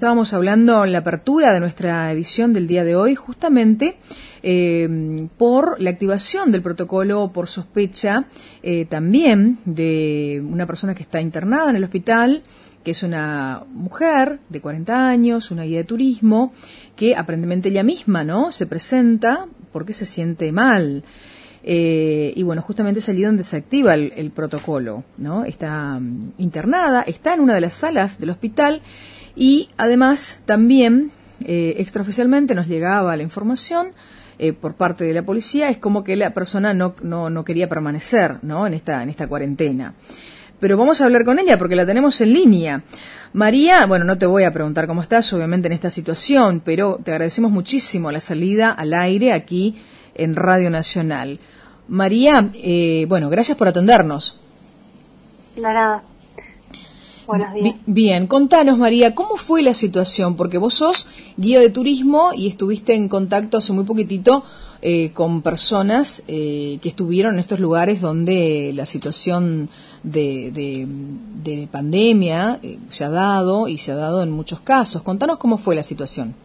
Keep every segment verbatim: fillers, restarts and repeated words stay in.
estábamos hablando en la apertura de nuestra edición del día de hoy, justamente eh, por la activación del protocolo por sospecha eh, también de una persona que está internada en el hospital, que es una mujer de cuarenta años, una guía de turismo, que aparentemente ella misma, ¿no?, se presenta porque se siente mal. Eh, y bueno, justamente es allí donde se activa el, el protocolo, ¿no? Está um, internada, está en una de las salas del hospital y además también eh, extraoficialmente nos llegaba la información eh, por parte de la policía, es como que la persona no, no, no quería permanecer, ¿no?, en esta, en esta cuarentena. Pero vamos a hablar con ella porque la tenemos en línea. María, bueno, no te voy a preguntar cómo estás, obviamente, en esta situación, pero te agradecemos muchísimo la salida al aire aquí en Radio Nacional. María, eh, bueno, gracias por atendernos. De nada. Buenos días. Bien, contanos, María, ¿cómo fue la situación? Porque vos sos guía de turismo y estuviste en contacto hace muy poquitito eh, con personas eh, que estuvieron en estos lugares donde la situación de, de, de pandemia eh, se ha dado y se ha dado en muchos casos. Contanos cómo fue la situación.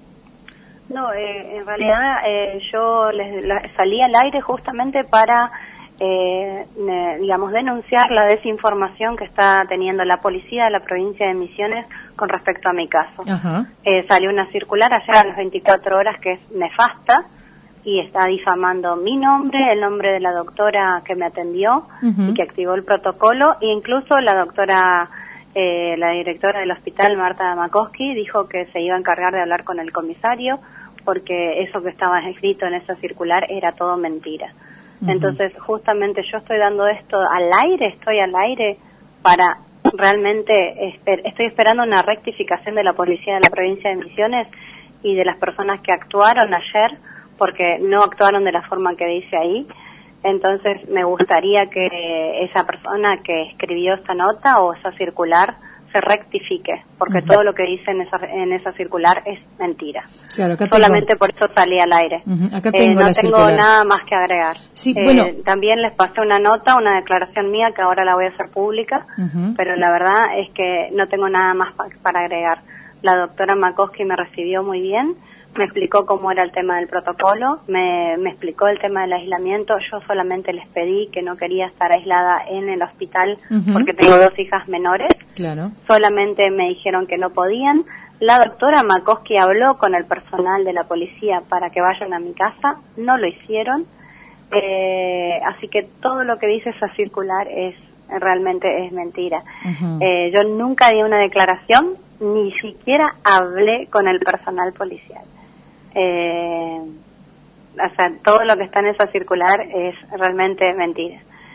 No, eh, en realidad eh, yo les, la, salí al aire justamente para, eh, ne, digamos, denunciar la desinformación que está teniendo la policía de la provincia de Misiones con respecto a mi caso. Eh, salió una circular ayer a las veinticuatro horas que es nefasta y está difamando mi nombre, el nombre de la doctora que me atendió uh-huh. y que activó el protocolo, e incluso la doctora... Eh, la directora del hospital, Marta Makowski, dijo que se iba a encargar de hablar con el comisario porque eso que estaba escrito en esa circular era todo mentira. Uh-huh. Entonces, justamente yo estoy dando esto al aire, estoy al aire para realmente, esper- estoy esperando una rectificación de la policía de la provincia de Misiones y de las personas que actuaron ayer, porque no actuaron de la forma que dice ahí. Entonces me gustaría que esa persona que escribió esa nota o esa circular se rectifique, porque uh-huh. todo lo que dice en esa, en esa circular es mentira. Claro, acá solamente tengo. por eso salí al aire. Uh-huh. Acá tengo eh, no la tengo circular. Nada más que agregar. Sí, eh, bueno. También les pasé una nota, una declaración mía que ahora la voy a hacer pública, uh-huh. pero la verdad es que no tengo nada más pa- para agregar. La doctora Makowski me recibió muy bien, me explicó cómo era el tema del protocolo, me, me explicó el tema del aislamiento. Yo solamente les pedí que no quería estar aislada en el hospital uh-huh. porque tengo dos hijas menores. Claro. Solamente me dijeron que no podían. La doctora Makowski habló con el personal de la policía para que vayan a mi casa, no lo hicieron. Eh, así que todo lo que dice esa circular es realmente es mentira. Uh-huh. Eh, yo nunca di una declaración, ni siquiera hablé con el personal policial. Eh, o sea, todo lo que está en esa circular es realmente mentira,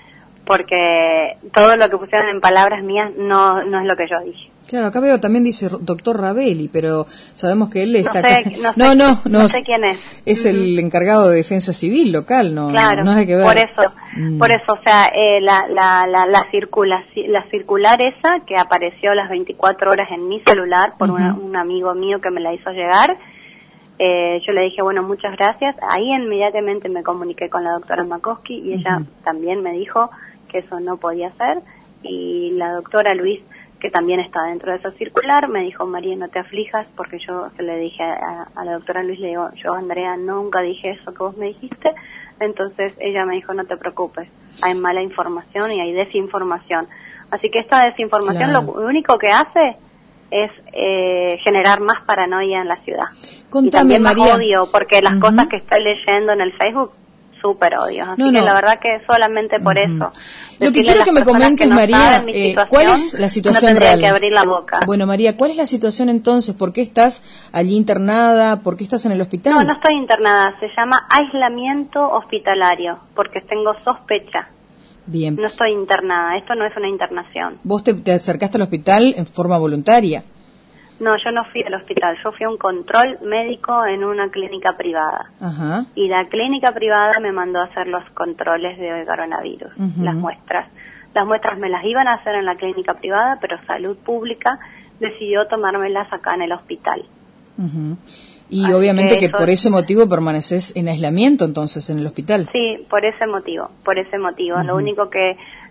porque todo lo que pusieron en palabras mías no no es lo que yo dije. Claro, acá veo también dice doctor Ravelli, pero sabemos que él está no sé, acá. No, sé, no, no, no, no sé quién es. Es uh-huh. el encargado de defensa civil local, no, claro, no, no hay que ver. Por eso, mm. por eso, o sea, eh, la la la la, circula, la circular esa que apareció a las veinticuatro horas en mi celular por uh-huh. una, un amigo mío que me la hizo llegar. Eh, yo le dije, bueno, muchas gracias. Ahí inmediatamente me comuniqué con la doctora Makowski y ella uh-huh. también me dijo que eso no podía ser. Y la doctora Luis, que también está dentro de esa circular, me dijo, María, no te aflijas, porque yo se le dije a, a la doctora Luis, le digo, yo, Andrea, nunca dije eso que vos me dijiste. Entonces ella me dijo, no te preocupes, hay mala información y hay desinformación. Así que esta desinformación claro. lo único que hace es eh, generar más paranoia en la ciudad. Contame, y también más María. odio, porque las uh-huh. cosas que estoy leyendo en el Facebook, súper odio. Así no, que no. la verdad que solamente por uh-huh. eso. Lo que quiero que me comentes, que no María, eh, ¿cuál es la situación no real? Que abrir la boca. Bueno, María, ¿cuál es la situación entonces? ¿Por qué estás allí internada? ¿Por qué estás en el hospital? No, no estoy internada. Se llama aislamiento hospitalario, porque tengo sospecha. Bien. No estoy internada, esto no es una internación. ¿Vos te, te acercaste al hospital en forma voluntaria? No, yo no fui al hospital, yo fui a un control médico en una clínica privada. Ajá. Y la clínica privada me mandó a hacer los controles de coronavirus, uh-huh. las muestras. Las muestras me las iban a hacer en la clínica privada, pero Salud Pública decidió tomármelas acá en el hospital. Uh-huh. Y Así obviamente que, que por ese motivo permaneces en aislamiento entonces en el hospital. Sí, por ese motivo, por ese motivo. Uh-huh. Lo único que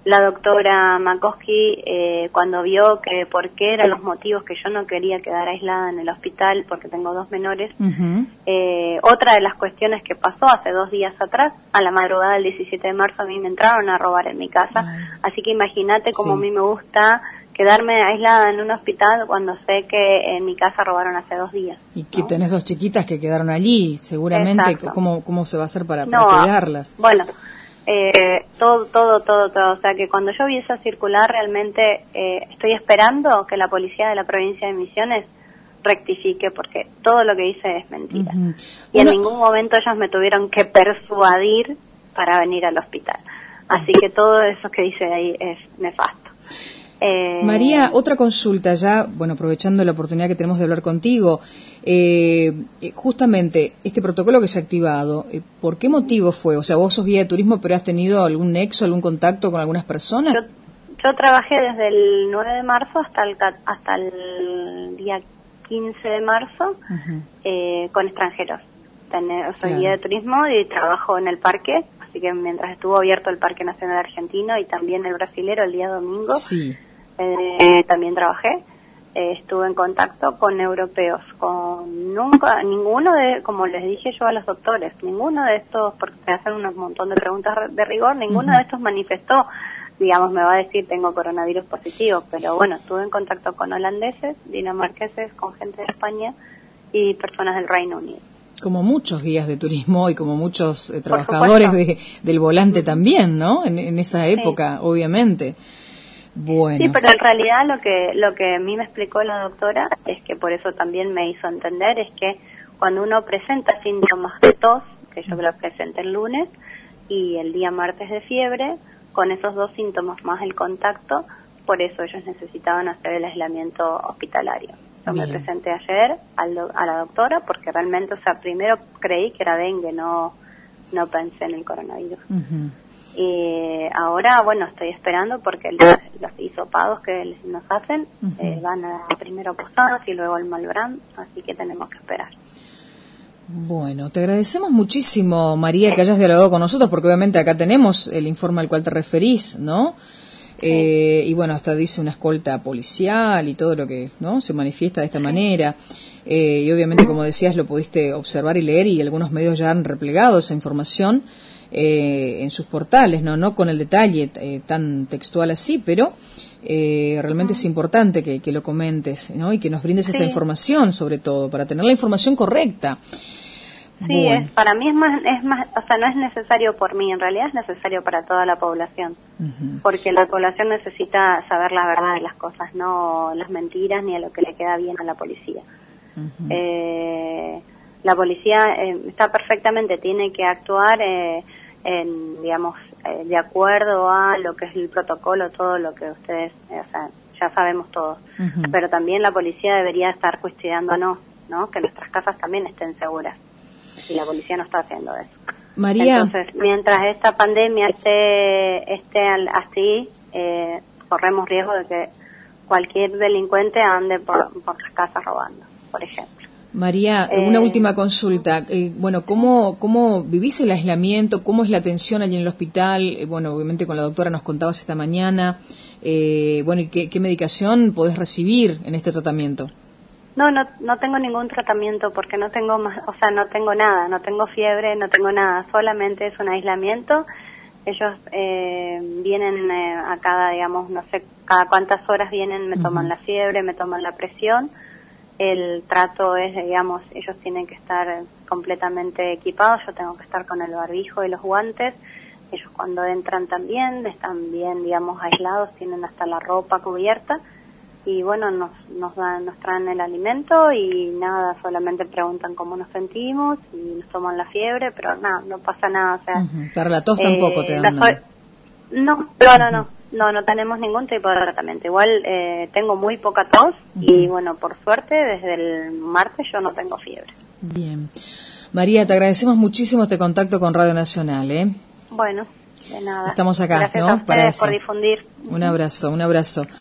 la doctora Makoski, eh, cuando vio que por qué eran los motivos que yo no quería quedar aislada en el hospital, porque tengo dos menores, uh-huh. eh, otra de las cuestiones que pasó hace dos días atrás, a la madrugada del diecisiete de marzo, a mí me entraron a robar en mi casa, Ay. así que imagínate sí. cómo a mí me gusta quedarme aislada en un hospital cuando sé que en mi casa robaron hace dos días. Y que ¿no? tenés dos chiquitas que quedaron allí, seguramente, ¿cómo, cómo se va a hacer para, no, para cuidarlas? Bueno, Eh, todo, todo, todo, todo, o sea que cuando yo vi esa circular realmente eh, estoy esperando que la policía de la provincia de Misiones rectifique porque todo lo que hice es mentira. Uh-huh. Y en Uno... ningún momento ellos me tuvieron que persuadir para venir al hospital. Así que todo eso que dice ahí es nefasto. Eh, María, otra consulta ya, bueno, aprovechando la oportunidad que tenemos de hablar contigo, eh, justamente este protocolo que se ha activado, eh, ¿por qué motivo fue? O sea, vos sos guía de turismo, pero ¿has tenido algún nexo, algún contacto con algunas personas? Yo, yo trabajé desde el nueve de marzo hasta el, hasta el día quince de marzo uh-huh. eh, con extranjeros. Tener, soy claro. guía de turismo y trabajo en el parque, así que mientras estuvo abierto el Parque Nacional Argentino y también el brasilero el día domingo, sí. Eh, también trabajé, eh, estuve en contacto con europeos, con nunca, ninguno de, como les dije yo a los doctores, ninguno de estos, porque me hacen un montón de preguntas de rigor, ninguno uh-huh. de estos manifestó, digamos, me va a decir tengo coronavirus positivo, pero bueno, estuve en contacto con holandeses, dinamarqueses, con gente de España y personas del Reino Unido. Como muchos guías de turismo y como muchos eh, trabajadores de, del volante uh-huh. también, ¿no? En, en esa época, sí. obviamente. Bueno. Sí, pero en realidad lo que lo que a mí me explicó la doctora es que por eso también me hizo entender es que cuando uno presenta síntomas de tos, que yo lo presenté el lunes y el día martes de fiebre, con esos dos síntomas más el contacto, por eso ellos necesitaban hacer el aislamiento hospitalario. Yo Bien. me presenté ayer al do, a la doctora porque realmente, o sea, primero creí que era dengue, no no pensé en el coronavirus. Uh-huh. Y ahora, bueno, estoy esperando porque los, los hisopados que nos hacen uh-huh. eh, van a primero Posadas y luego al Malbrán, así que tenemos que esperar. Bueno, te agradecemos muchísimo, María, que hayas dialogado con nosotros, porque obviamente acá tenemos el informe al cual te referís, ¿no? Sí. Eh, y bueno, hasta dice una escolta policial y todo lo que no se manifiesta de esta sí. manera. Eh, y obviamente, como decías, lo pudiste observar y leer y algunos medios ya han replegado esa información. Eh, en sus portales, no no con el detalle eh, tan textual así, pero eh, realmente uh-huh. es importante que, que lo comentes, ¿no? Y que nos brindes sí. esta información, sobre todo, para tener la información correcta. Sí, bueno. es, para mí es más, es más, o sea, no es necesario por mí, en realidad es necesario para toda la población, uh-huh. porque la población necesita saber la verdad de las cosas, no las mentiras ni a lo que le queda bien a la policía. Uh-huh. Eh, la policía eh, está perfectamente, tiene que actuar eh, en, digamos, eh, de acuerdo a lo que es el protocolo, todo lo que ustedes, eh, o sea, ya sabemos todos. Uh-huh. Pero también la policía debería estar cuidándonos, ¿no? Que nuestras casas también estén seguras. Y la policía no está haciendo eso. María. Entonces, mientras esta pandemia esté, esté así, eh, corremos riesgo de que cualquier delincuente ande por, por las casas robando, por ejemplo. María, eh, una última consulta. Eh, bueno, ¿cómo, ¿cómo vivís el aislamiento? ¿Cómo es la atención allí en el hospital? Eh, bueno, obviamente con la doctora nos contabas esta mañana. Eh, bueno, ¿y qué, qué medicación podés recibir en este tratamiento? No, no, no tengo ningún tratamiento porque no tengo más, o sea, no tengo nada, no tengo fiebre, no tengo nada, solamente es un aislamiento. Ellos eh, vienen eh, a cada, digamos, no sé, cada cuántas horas vienen, me toman uh-huh. la fiebre, me toman la presión. El trato es, digamos, ellos tienen que estar completamente equipados, yo tengo que estar con el barbijo y los guantes, ellos cuando entran también, están bien, digamos, aislados, tienen hasta la ropa cubierta, y bueno, nos nos dan, nos traen el alimento y nada, solamente preguntan cómo nos sentimos y nos toman la fiebre, pero nada, no pasa nada, o sea... Uh-huh. Para la tos eh, tampoco te dan nada. No, no, no, no. No, no tenemos ningún tipo de tratamiento. Igual eh, tengo muy poca tos uh-huh. y bueno, por suerte desde el martes yo no tengo fiebre. Bien. María, te agradecemos muchísimo este contacto con Radio Nacional, ¿eh? Bueno, de nada. Estamos acá, Gracias ¿no? a ustedes Para eso. por difundir. Un abrazo, un abrazo.